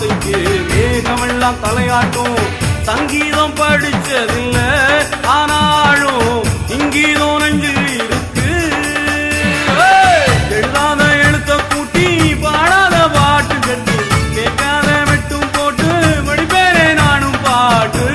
வார்த்தைக்கு மேகமெல்லாம் தலையாட்டும். சங்கீதம் படிச்சதில்ல ஆனாலும் இங்கீதம் நெஞ்சில் இருக்கு. எழுதாத எழுத்த கூட்டி பாடாத பாட்டு கட்டி கேட்காத மெட்டும் போட்டு படிப்பேனே நானும் பாட்டு.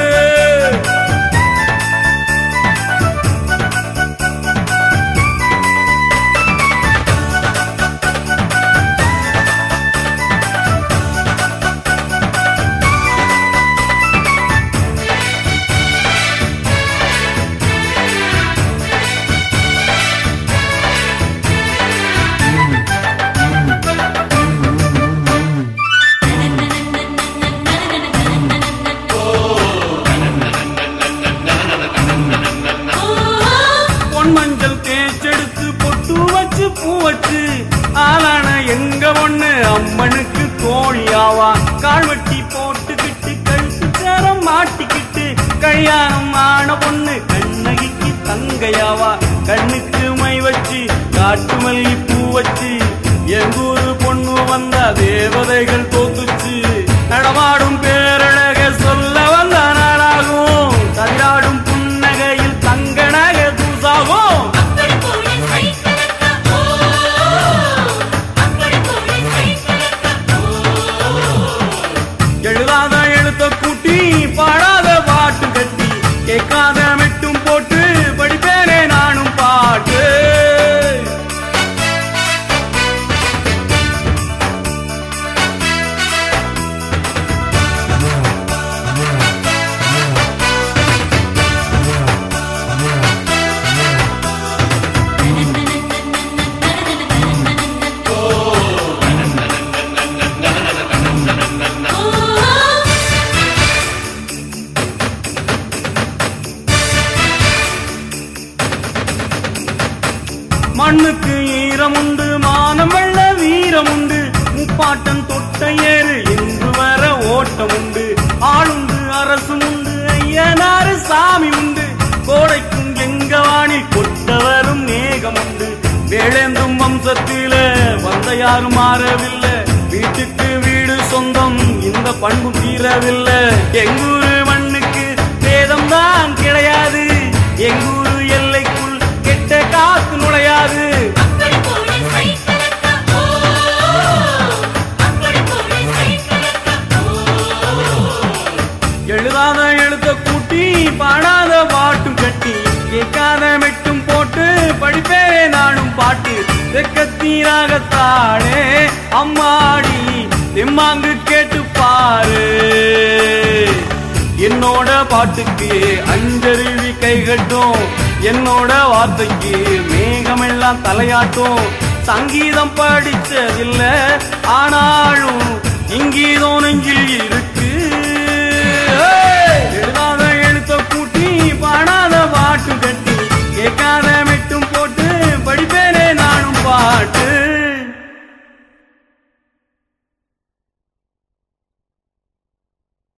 மஞ்சள் தேய்ச்செடுத்து பொட்டு வச்சு பூ வச்சு ஆளான எங்க ஒண்ணு அம்மனுக்கு கோழியாவா. கால் வெட்டி போட்டுக்கிட்டு கழுத்து சேரம் மாட்டிக்கிட்டு கல்யாணம் ஆன பொண்ணு கண்ணகிக்கு தங்கையாவா. கண்ணுக்கு மை வச்சு காட்டு மல்லி பூ வச்சு எங்கூரு பொண்ணு வந்த தேவதைகள் தோத்துச்சு. நடமாடும் பேரழக சொல்ல வந்த நாளாகும். தள்ளாடும் புன்னகையில் தங்க நகை தூசாகும். எழுதாத எழுத்த கூட்டி பாடாத பாட்டு கட்டி கேட்காத மெட்டும் போட்டு படிப்பேனே நானும் பாட்டு. மண்ணுக்கு ஈரமுண்டு மானம் வெள்ள வீரமுண்டு. முப்பாட்டன் தொட்ட ஏறு என்று வர ஓட்டம் உண்டு. ஆளுண்டு அரசும் உண்டு ஐயனாறு சாமி உண்டு. கோடைக்கும் எங்க வானில் கொட்டவரும் மேகம் உண்டு. வேளேந்தும் வம்சத்தில வந்த யாரும் மாறவில்லை. வீட்டுக்கு வீடு சொந்தம் இந்த பண்பு தீரவில்லை. எங்கூரு மண்ணுக்கு வேதம் தான் கிடையாது. எங்கூரு எல்லைக்குள் கெட்ட காத்து நுழையாது. எழுதாத எழுத்த கூட்டி பாடாத பாட்டும் கட்டி கேட்காத மெட்டும் போட்டு படிப்பேனே நானும் பாட்டு. தெக்கத்தீராகத்தானே அம்மாடி தெம்மாங்கு கேட்டு பாரு. என்னோட பாட்டுக்கு அஞ்சருவி கைகட்டும். என்னோட வார்த்தைக்கு மேகமெல்லாம் தலையாட்டும். சங்கீதம் படிச்சதில்ல ஆனாலும் இங்கீதம் நெஞ்சில் இருக்கு.